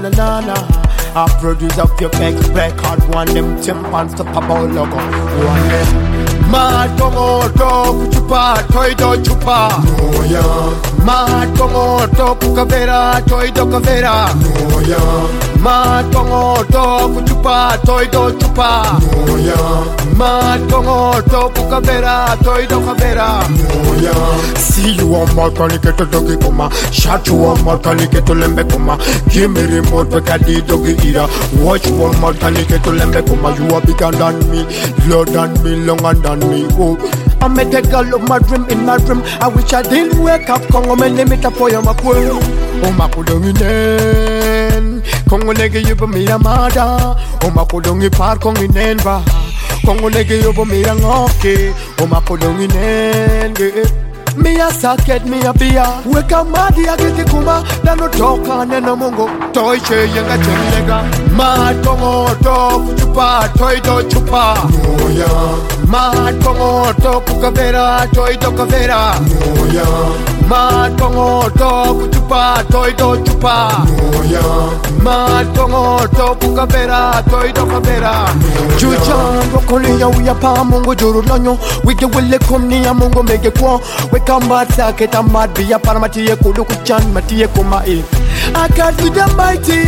na na na. I produce up your back record, one them timpans to pop out logo. One them mad como to chupa, toy do chupa. No ya. Mad como to kukavera, toy do kavera. No ya. Mad como to chupa, toy do chupa. No ya. Mad como to kukavera, toy do kavera. No ya. See you on my get to doggy coma. Shot you on my get to lembe coma. Give me remote back at the doggy eater. Watch you on my get to lembe coma. You are bigger than me, lower than me, longer than me. Oh, I met a girl of my dream in my dream. I wish I didn't wake up. Kongo me limit up for your makwe. Oh my kudonginen. Kongo lege yubo mi amada. Oh my kudongi par kongi nenba. Kongo lege yubo mi angoke. Oh my kudonginen. Me a socket, me a beer. Wake up, madi a get kuma. Da no talk on and no mungo. Toy che yanga chenega. Mad kongo to chupa, toy do chupa. No ya. Mad kongo to kukavera, toy do kavera. No ya. Mad kongo to chupa, toy do chupa. No ya. Mad kongo to kukavera, toy do kavera. Chuchan rokoli ya uya pa mungo juru nanyo. Wige wile kumni ya mungo mege kwa. Kamba saketa mad biya paramatiye kudu kuchan matiye kumae. I got with the mighty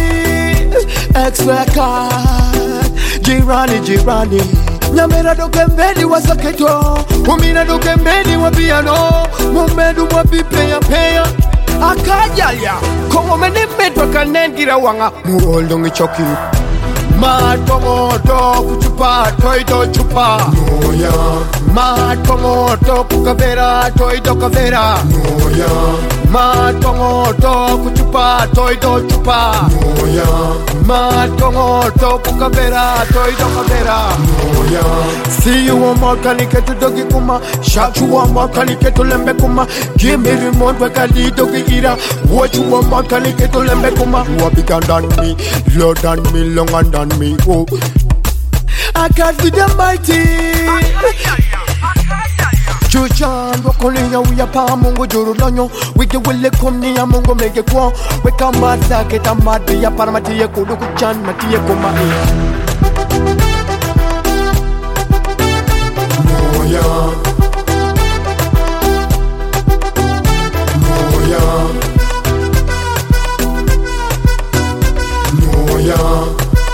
extra card. Jirani Nyamera do kembeni wa saketo. Umina do kembeni wa piano. Mumedu wa paya. Akajalia Kongo mene metwa kanengira wanga. Muoldongi choki. Mad kongo to kuchupa, toy do chupa. No ya. Mad kongo to kukavera, toy do kavera. No ya. Mad kongo to kuchupa, toy do chupa. No ya. Mad kongo to kukavera, toy do kavera. No ya. See you on more kanike to dogi kuma. Shot you on more kanike to lembe kuma. Give me remote where kali dogi ira. Watch you on more kanike to lembe kuma. You are bigger than me, lower than me, longer than me. Oh, I got with the mighty. Chuchan rokoli ya uya pa mungo juru nanyo. Wige wile kumni ya mungo mege kwa. Weka mata keta mati ya paramati ya kudu kuchan mati ya kumae. No ya. No ya. No ya.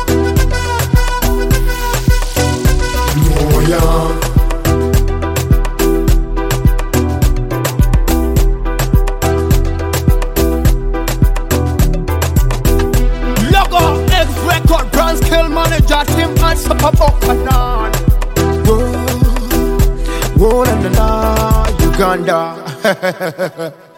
No ya. Logo X record brand scale manager team and super bokanan. Whoa, na na na Uganda.